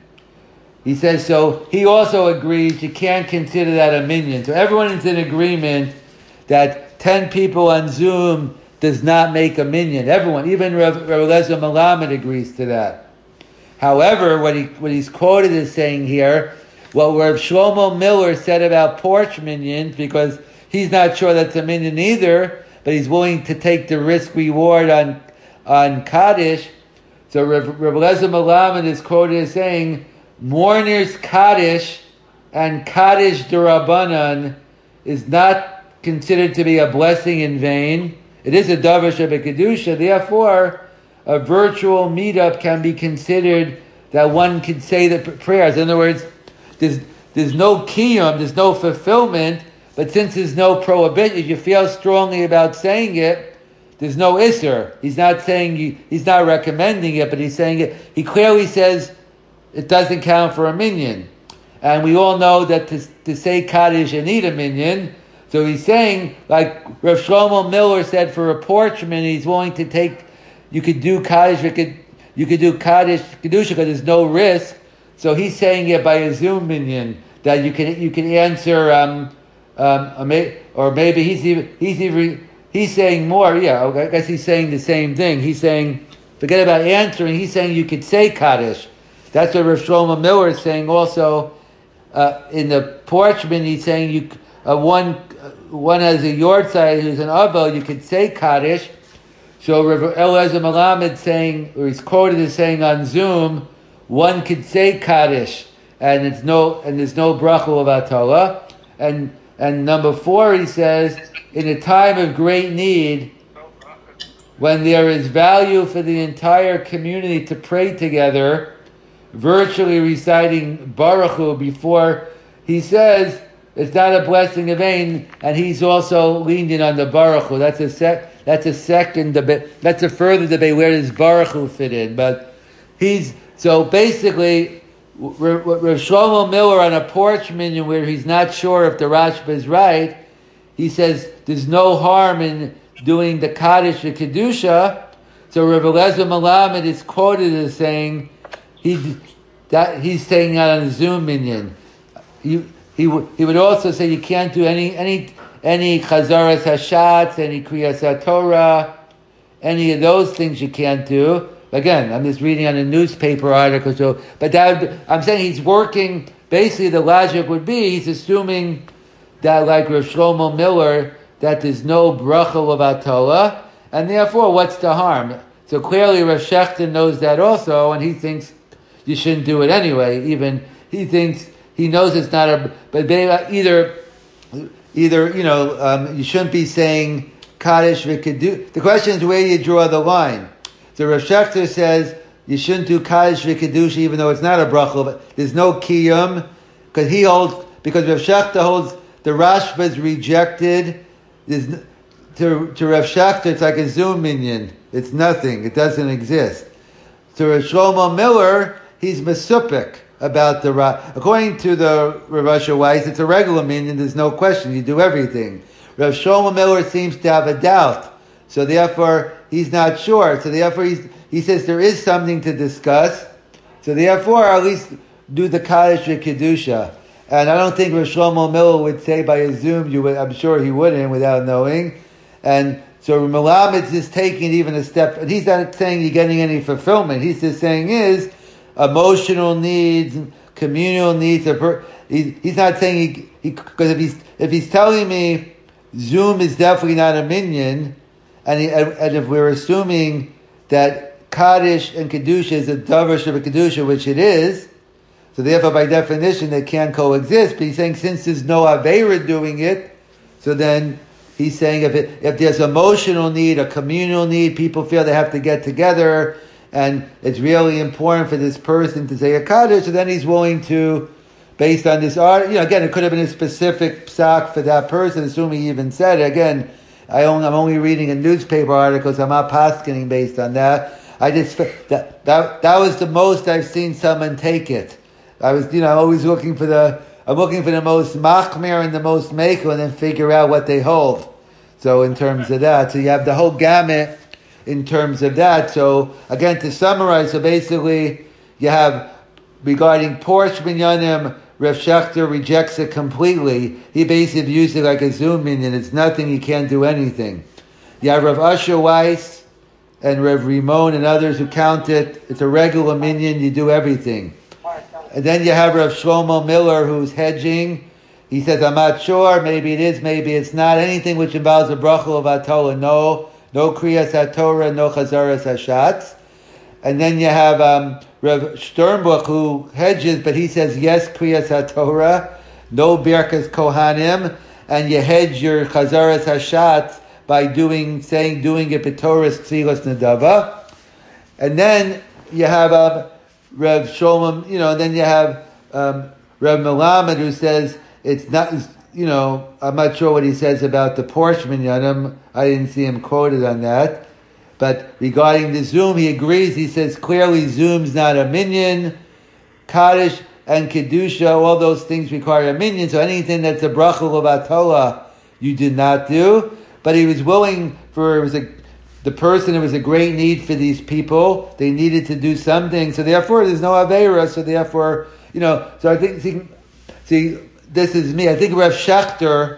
He says, so he also agrees you can't consider that a minyan. So everyone is in agreement that ten people on Zoom does not make a minyan. Everyone, even Rav Eliezer Melamed agrees to that. However, what he what he's quoted as saying here, what Rav Shlomo Miller said about porch minyans, because he's not sure that's a minyan either, but he's willing to take the risk reward on on Kaddish. So Rav Eliezer Melamed is quoted as saying, mourner's Kaddish and Kaddish D'Rabbanan is not considered to be a blessing in vain. It is a davar shebekedusha. Therefore, a virtual meetup can be considered that one can say the prayers. In other words, there's, there's no kiyum, there's no fulfillment, but since there's no prohibition, if you feel strongly about saying it, there's no isser. He's not saying, you, he's not recommending it, but he's saying it. He clearly says it doesn't count for a minyan. And we all know that to, to say Kaddish, you need a minyan. So he's saying, like Rav Shlomo Miller said for a porch minyan, he's willing to take, you could do Kaddish, you could, you could do Kaddish Kedusha because there's no risk. So he's saying it by a Zoom minyan, that you can you can answer, um, um, or maybe he's even, he's even, he's saying more, yeah, I guess he's saying the same thing. He's saying, forget about answering, he's saying you could say Kaddish. That's what Rav Shlomo Miller is saying also. Uh, in the porch minyan, he's saying you uh, one uh, one has a yortzai who's an avo, you could say Kaddish. So Rav Eliezer Melamed saying, or he's quoted as saying on Zoom, one could say Kaddish, and it's no, and there's no bracha of Atala. And and number four, he says, in a time of great need, when there is value for the entire community to pray together, virtually reciting Baruch Hu before, he says it's not a blessing of vain, and he's also lenient on the Baruch Hu. That's a sec, that's a second debate. That's a further debate. Where does Baruch Hu fit in? But he's so basically Rav Shlomo Miller on a porch minyan where he's not sure if the Rashba is right. He says there's no harm in doing the Kaddish the Kedusha. So Rav Eliezer Melamed is quoted as saying he that he's saying that on a Zoom minyan. You he would he would also say you can't do any any any chazaras hashatz, any kriyas haTorah, any of those things you can't do. Again, I'm just reading on a newspaper article. So, but that would, I'm saying he's working. Basically, the logic would be he's assuming that, like Rav Shlomo Miller, that there's no bracha levatala, and therefore, what's the harm? So clearly, Rav Shechter knows that also, and he thinks you shouldn't do it anyway. Even he thinks he knows it's not a. But either, either you know, um, you shouldn't be saying kaddish v'kedu. The question is where you draw the line. So Rav Shechter says you shouldn't do kaddish v'kedusha even though it's not a bracha. But there's no kiyum because he holds because Rav Shechter holds the Rashba is rejected. There's, to to Rav Shechter it's like a Zoom minion. It's nothing. It doesn't exist. To Rav Shlomo Miller he's mesupik about the Ra. According to the Rav Asher Weiss it's a regular minion. There's no question. You do everything. Rav Shlomo Miller seems to have a doubt. So therefore, he's not sure. So therefore, he's, he says there is something to discuss. So therefore, at least do the Kaddish Kedusha. And I don't think Rav Shlomo Miller would say by a Zoom, you would, I'm sure he wouldn't without knowing. And so Melamed is taking even a step, and he's not saying you're getting any fulfillment. He's just saying is emotional needs, communal needs. He, he's not saying he, because if he's, if he's telling me Zoom is definitely not a minion, And, he, and if we're assuming that Kaddish and Kedusha is a Davash of a Kedusha, which it is, so therefore by definition they can't coexist, but he's saying since there's no Aveira doing it, so then he's saying if it, if there's emotional need, a communal need, people feel they have to get together, and it's really important for this person to say a Kaddish, so then he's willing to, based on this art, you know, again, it could have been a specific psak for that person, assuming he even said it, again, I only, I'm only reading a newspaper article, so I'm not paskening based on that. I just that that that was the most I've seen someone take it. I was, you know, I'm always looking for the I'm looking for the most machmir and the most mekel, and then figure out what they hold. So in terms of that, so you have the whole gamut in terms of that. So again, to summarize, so basically you have regarding Porsche Minyanim. Rav Shechter rejects it completely. He basically views it like a Zoom minion. It's nothing. You can't do anything. You have Rav Asher Weiss and Rav Rimon and others who count it. It's a regular minion. You do everything. And then you have Rav Shlomo Miller who's hedging. He says, I'm not sure. Maybe it is. Maybe it's not. Anything which involves a bracha of Atola, no. No Kriyas HaTorah, no Chazaras HaShatz. And then you have um, Rav Sternbuch who hedges, but he says yes, Kriyas HaTorah, no Birkas Kohanim, and you hedge your Chazaras Hashatz by doing, saying, doing it B'Torah's Tzilas Nadava. And then you have um, Rav Shlomo, you know, and then you have um, Rav Melamed who says it's not, you know, I'm not sure what he says about the Porsche Minyanim. I didn't see him quoted on that. But regarding the Zoom, he agrees. He says clearly Zoom's not a minion. Kaddish and Kedusha, all those things require a minion. So anything that's a bracha levatala, you did not do. But he was willing for, it was a, the person, it was a great need for these people. They needed to do something. So therefore, there's no Aveira. So therefore, you know, so I think, see, see this is me. I think Rav Shechter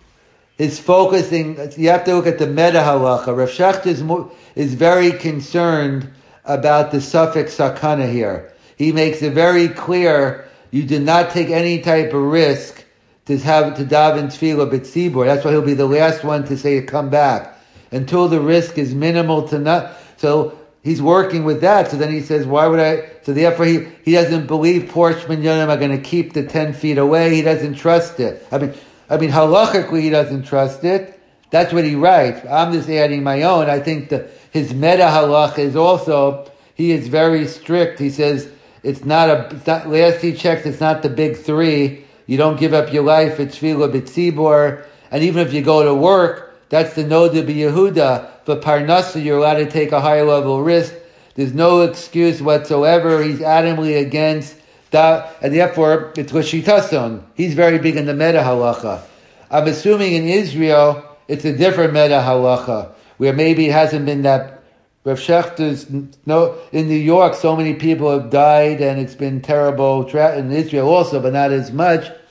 is focusing, you have to look at the meta halacha. Rav Shechter is, is very concerned about the suffix sakana here. He makes it very clear you do not take any type of risk to have to daven tefillah b'tzibur. That's why he'll be the last one to say to come back until the risk is minimal to not. So he's working with that. So then he says, why would I? So therefore he, he doesn't believe Porsche Minyanim are going to keep the ten feet away. He doesn't trust it. I mean, I mean, halachically he doesn't trust it. That's what he writes. I'm just adding my own. I think that his meta halach is also, he is very strict. He says, it's not a, it's not, last he checked, it's not the big three. You don't give up your life, it's tefillah b'tzibur. And even if you go to work, that's the Noda b'Yehuda. For Parnasa, you're allowed to take a higher level risk. There's no excuse whatsoever. He's adamantly against that, and therefore it's Rishitason. He's very big in the meta halacha. I'm assuming in Israel it's a different meta halacha, where maybe it hasn't been that. Rav Shechter's, no, in New York, so many people have died, and it's been terrible tra- in Israel also, but not as much.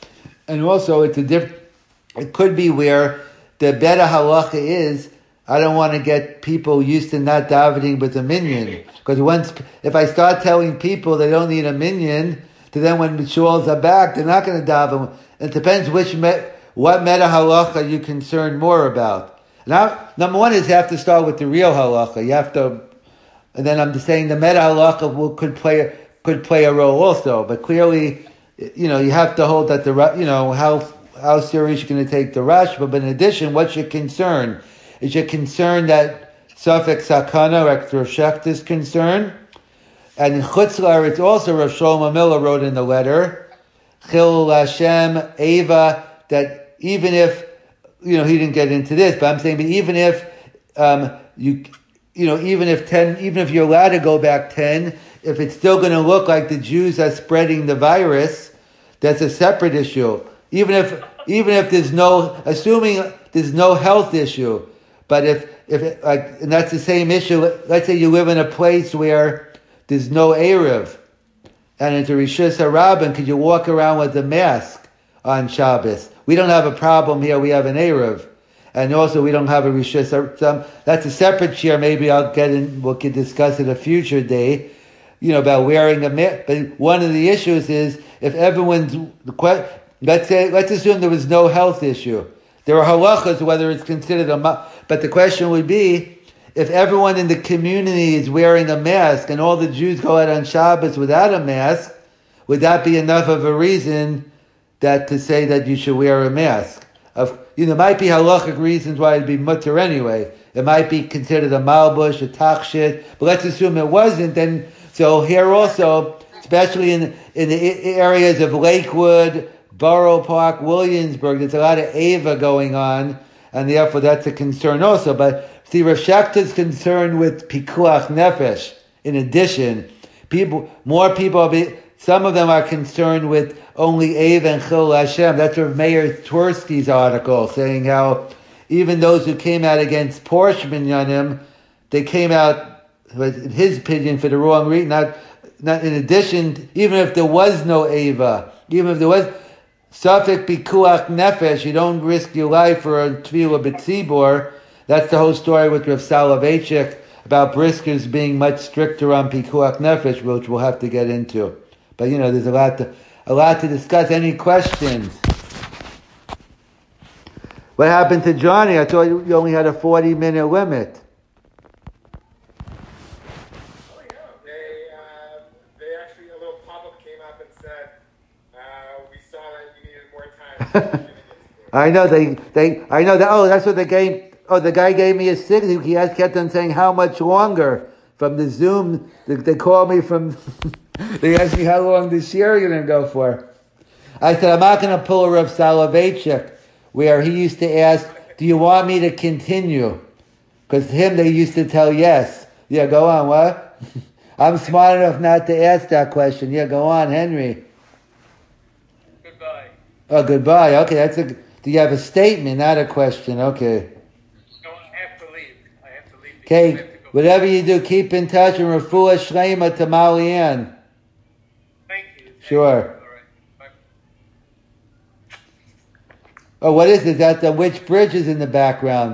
and also it's a diff. It could be where the better halacha is, I don't want to get people used to not davening with a minyan. Because once, if I start telling people they don't need a minyan, to then when the shuls are back, they're not going to daven. It depends which, me, what meta halacha you're concerned more about. Now, number one is you have to start with the real halacha. You have to, and then I'm just saying the meta halacha will, could play, could play a role also. But clearly, you know, you have to hold that the, you know, how, how serious you're going to take the Rashba. But in addition, what's your concern? Is your concern that Safek Sakana or Rav Shecht is concerned? And in Chutzlar, it's also Rav Shlomo Miller wrote in the letter, Chil Hashem, Eva, that even if, you know, he didn't get into this, but I'm saying, but even if, um, you, you know, even if ten, even if you're allowed to go back ten, if it's still going to look like the Jews are spreading the virus, that's a separate issue. Even if, even if there's no, assuming there's no health issue, but if, if it, like, and that's the same issue. Let's say you live in a place where there's no Erev, and it's a Rishus HaRabban, could you walk around with a mask on Shabbos? We don't have a problem here. We have an Erev, and also we don't have a Rishus HaRabban. That's a separate share. Maybe I'll get in. We can discuss it a future day. You know, about wearing a mask. But one of the issues is if everyone's let's say let's assume there was no health issue. There are halachas whether it's considered a ma- but the question would be, if everyone in the community is wearing a mask and all the Jews go out on Shabbos without a mask, would that be enough of a reason that to say that you should wear a mask? Of, you know, there might be halachic reasons why it'd be mutter anyway. It might be considered a malbush, a takshit, but let's assume it wasn't. Then, so here also, especially in in the areas of Lakewood, Borough Park, Williamsburg, there's a lot of Ava going on, and therefore that's a concern also. But see, Rav Shecht is concerned with pikuach nefesh. In addition, people, more people, are be, some of them are concerned with only Ava and Chil Hashem. That's Rav Meir Tversky's article saying how even those who came out against Porsche Minyanim, they came out, in his opinion, for the wrong reason. Not, not in addition, even if there was no Ava, even if there was Safek pikuach nefesh, you don't risk your life for a tefillah b'tzibor. That's the whole story with Rav Soloveitchik about briskers being much stricter on pikuach nefesh, which we'll have to get into. But you know, there's a lot to a lot to discuss. Any questions? What happened to Johnny? I thought you only had a forty minute limit.
Oh yeah, they uh, they actually a little pop up came up and said uh, we saw that you needed more time.
I know they they I know that. Oh, that's what the game. Oh, the guy gave me a signal. He has kept on saying how much longer from the Zoom. They, they called me from. They asked me how long this year you're going to go for. I said I'm not going to pull a Rav Soloveitchik where he used to ask, "Do you want me to continue?" Because him they used to tell yes. Yeah, go on. What? I'm smart enough not to ask that question. Yeah, go on, Henry.
Goodbye.
Oh, goodbye. Okay, that's a. Do you have a statement, not a question? Okay. Okay, whatever you do, keep in touch and refuah shleima to Malian.
Thank you. Thank
Sure.
You. All right. Bye.
Oh, what is it? That the which bridge is in the background?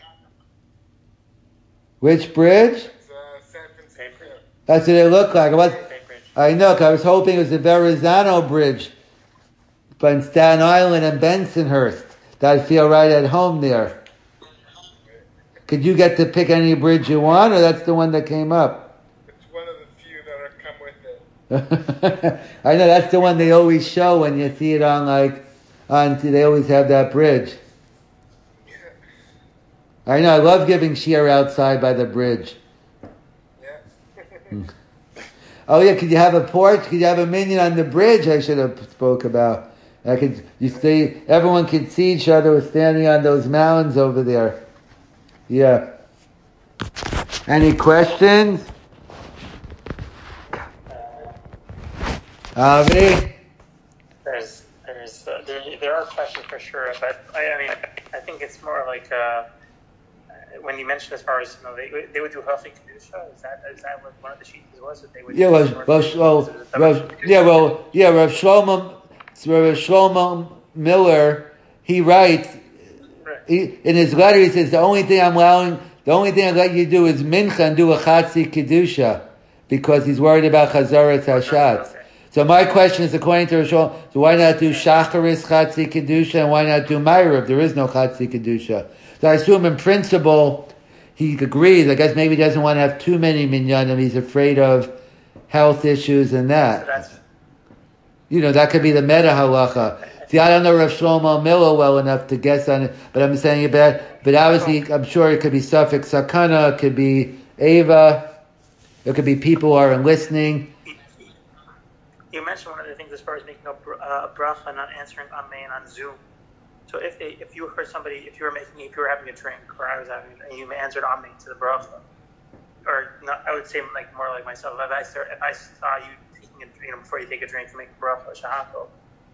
Which bridge?
It's uh, San Francisco.
That's what it looked like. I was, I know, 'cause I was hoping it was the Verrazano Bridge, but in Staten Island and Bensonhurst. That I'd feel right at home there. Could you get to pick any bridge you want, or that's the one that came up?
It's one of the few that are come with it.
I know that's the one they always show when you see it on like on. They always have that bridge.
Yeah.
I know. I love giving shiur outside by the bridge.
Yeah.
Oh yeah, could you have a porch? Could you have a minyan on the bridge? I should have spoke about. I could. You see, everyone could see each other standing on those mountains over there. Yeah. Any questions? Avi?
There's, there's, uh, there, there are questions for sure, but I, I mean, I think it's more like uh, when you mentioned as far as you know, they they would do healthy kedusha. Is that is that what one of the sheets was? That they would.
Yeah, well, well, well, well, yeah, well, yeah, Rav Shlomo, Rav Shlomo Miller, he writes, he, in his letter he says, the only thing I'm allowing, the only thing I let you do is mincha and do a chatzi kedusha, because he's worried about chazaras hashatz. So my question is, according to Rishon, so why not do shacharis chatzi kedusha and why not do ma'ariv? There is no chatzi kedusha. So I assume in principle he agrees. I guess maybe he doesn't want to have too many minyanim. He's afraid of health issues and that. You know, that could be the meta halacha. See, I don't know Rav Shlomo Miller well enough to guess on it, but I'm saying about, but obviously I'm sure it could be suffix sakana, it could be ava, it could be people who are listening.
You mentioned one of the things as far as making a uh, bracha and not answering amen on Zoom. So if they, if you heard somebody, if you were making, if you were having a drink, or I was having, and you answered amen to the bracha, or not, I would say like more like myself. If I start, if I saw you taking a, you know, before you take a drink to make a bracha shahako,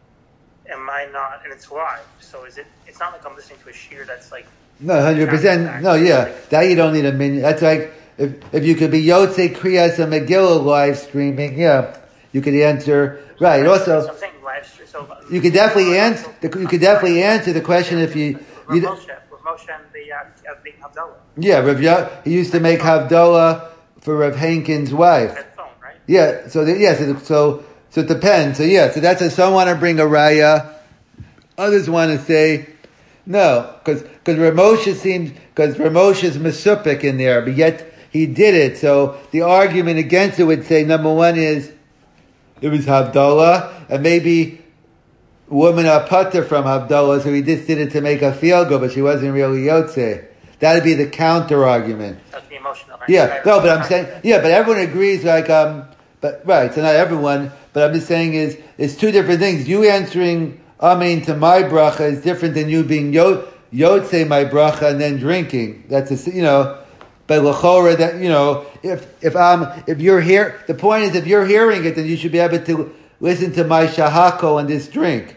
am I not? And it's live, so is it? It's not like I'm listening to a shiur that's like.
No, one hundred percent. No, yeah, like, that you don't need a minyan. That's like if if you could be Yotzei Kriyas and Megillah live streaming, yeah. You could answer right. Also,
so I'm saying live stream, so
you could definitely answer. You could definitely answer the question if you.
With Moshe, with Moshe and the uh, making Havdalah.
Yeah, Rav Yo, he used to make Havdalah for Rav Hankins' wife.
That phone, right?
Yeah. So the, yeah. So, so so it depends. So yeah. So that's a, some want to bring a raya. Others want to say no, because because Rav Moshe seems because Rav Moshe is mesupik in there, but yet he did it. So the argument against it would say number one is. It was Havdalah, and maybe woman are putter from Havdalah, so he just did it to make her feel good, but she wasn't really Yotzei. That'd be the counter argument.
That's the emotional. Right?
Yeah, no, but I'm saying, yeah, but everyone agrees, like, um, but right, so not everyone, but I'm just saying is, it's two different things. You answering Amen to my bracha is different than you being Yo- Yotzei my bracha and then drinking. That's a, you know. But l'chora, that you know, if if um if you're here, the point is if you're hearing it, then you should be able to listen to my shahako and this drink,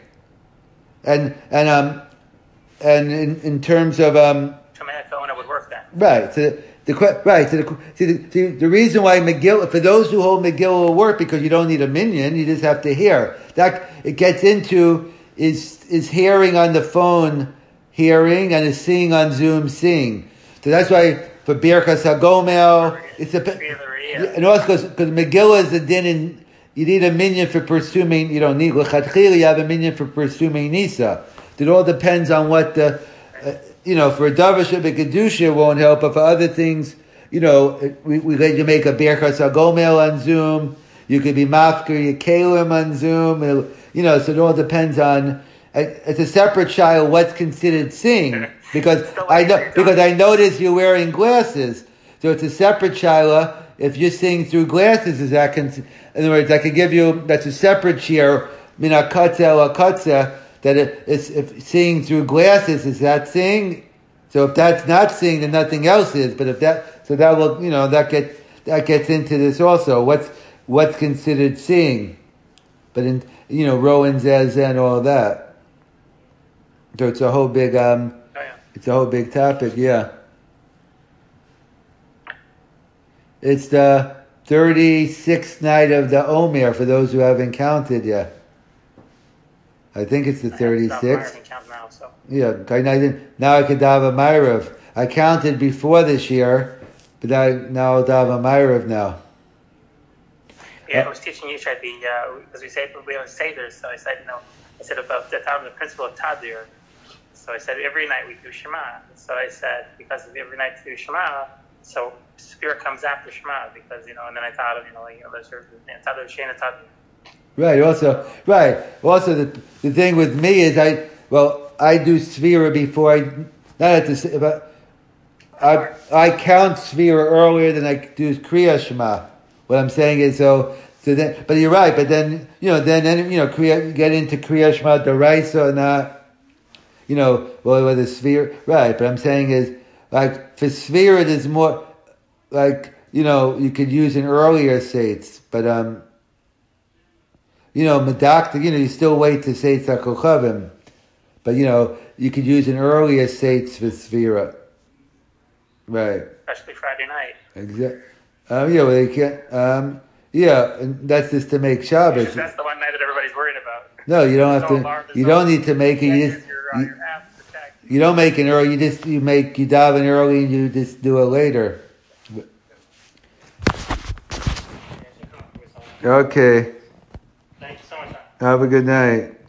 and and um and in, in terms of um
it would work then.
Right. So the, the right. So the, see the, see, the reason why Megillah, for those who hold Megillah will work because you don't need a minyan, you just have to hear. That it gets into is is hearing on the phone, hearing, and is seeing on Zoom, seeing. So that's why. For Birkas HaGomel, it's a, and also because, because Megillah is a din, and you need a minyan for pursuing. You don't need l'chadchila. You have a minyan for pursuing Nisa. It all depends on what the, uh, you know. For a davar shebekadusha won't help, but for other things, you know, we, we let you make a Birkas HaGomel on Zoom. You could be mafker your kalim on Zoom. It'll, you know, so it all depends on. It's a separate child. What's considered sing? Because I know because I notice you're wearing glasses, so it's a separate shaila. If you're seeing through glasses, is that con- in other words, I could give you that's a separate shir min akatza el akatza that it, it's if seeing through glasses is that seeing. So if that's not seeing, then nothing else is. But if that so that will you know that gets that gets into this also. What's what's considered seeing? But in you know Rowan Zez and all that. So it's a whole big um. It's a whole big topic, yeah. It's the thirty-sixth night of the Omer, for those who haven't counted yet. I think it's the thirty-sixth. Yeah, now I could daven a Ma'ariv. I counted before this year, but I, now I'll daven a Ma'ariv now.
Yeah, I was teaching you, Shai, the, uh, because we say, we have Seder, so I said, you know, I said about the, the principle of Tadir. So I said every night we do Shema. So I said because of every night we do Shema, so Spirit comes after Shema because you know. And then I thought of you know like you know there's Tadir Shena Tadir.
Right. Also, right. Also, the the thing with me is I well I do Sphira before I not at the but I I count Sphira earlier than I do Kriya Shema. What I'm saying is so. So then, but you're right. But then you know then then you know Kriya, get into Kriya Shema D'Oraisa or not. You know, well, whether sphere, right, but I'm saying is, like, for sphere it is more, like, you know, you could use an earlier Seitz, but, um, you know, Medakta, you know, you still wait to Seitz HaKochavim, but, you know, you could use an earlier Seitz for sphere. Right.
Especially Friday night.
Exactly. Um, yeah, well, they can't, um, yeah, and that's just to make Shabbos.
That's the one night that everybody's worried about.
No, you don't have
no
to.
alarm, there's
You
no-
don't need to make it.
can't
You
use
just
your, uh,
you,
your app to check.
you don't make it early. You just you make you daven early and you just do it later. Okay.
Thank you so much.
Have a good night.